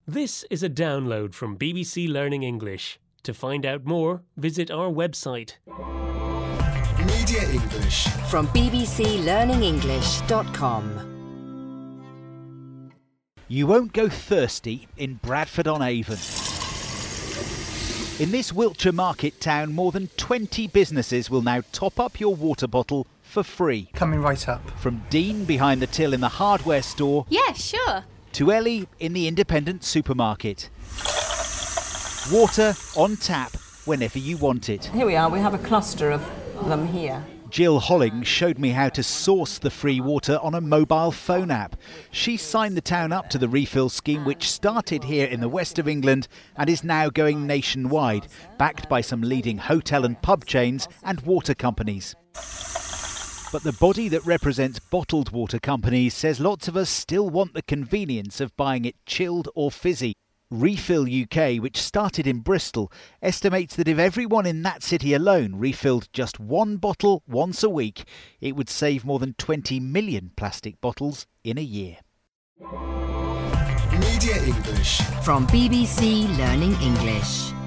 This is a download from BBC Learning English. To find out more, visit our website. Media English From bbclearningenglish.com. You won't go thirsty in Bradford-on-Avon. In this Wiltshire market town, more than 20 businesses will now top up your water bottle for free. Coming right up. From Dean behind the till in the hardware store Yeah, sure. to Ellie in the independent supermarket. Water on tap whenever you want it. Here we are, we have a cluster of them here. Jill Holling showed me how to source the free water on a mobile phone app. She signed the town up to the refill scheme, which started here in the west of England and is now going nationwide, backed by some leading hotel and pub chains and water companies. But the body that represents bottled water companies says lots of us still want the convenience of buying it chilled or fizzy. Refill UK, which started in Bristol, estimates that if everyone in that city alone refilled just one bottle once a week, it would save more than 20 million plastic bottles in a year. Media English From BBC Learning English.